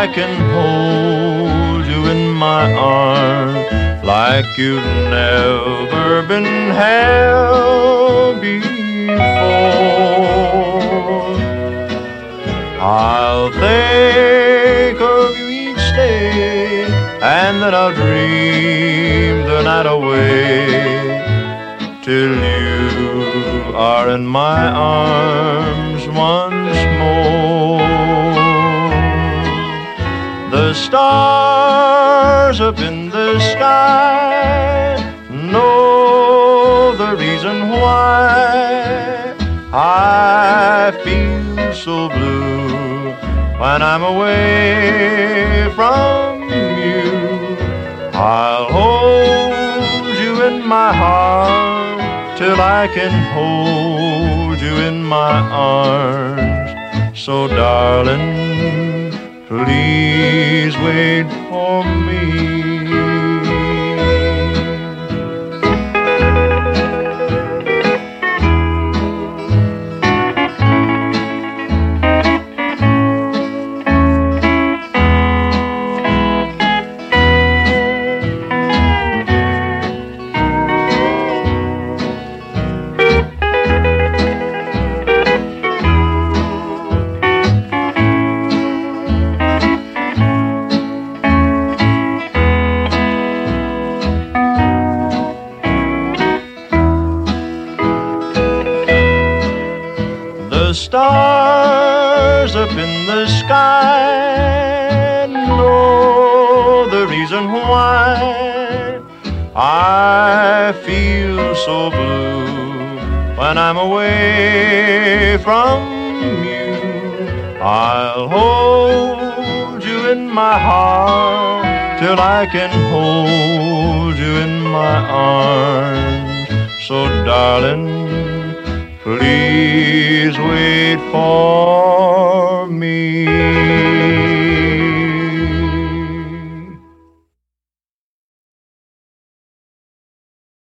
I can hold you in my arms like you've never been held before. I'll think of you each day, and then I'll dream the night away till you are in my arms once more. The stars up in the sky know the reason why I feel so blue when I'm away from you. I'll hold you in my heart till I can hold you in my arms. So darling, please wait for me. The stars up in the sky know the reason why I feel so blue when I'm away from you. I'll hold you in my heart till I can hold you in my arms. So darling, please wait for me.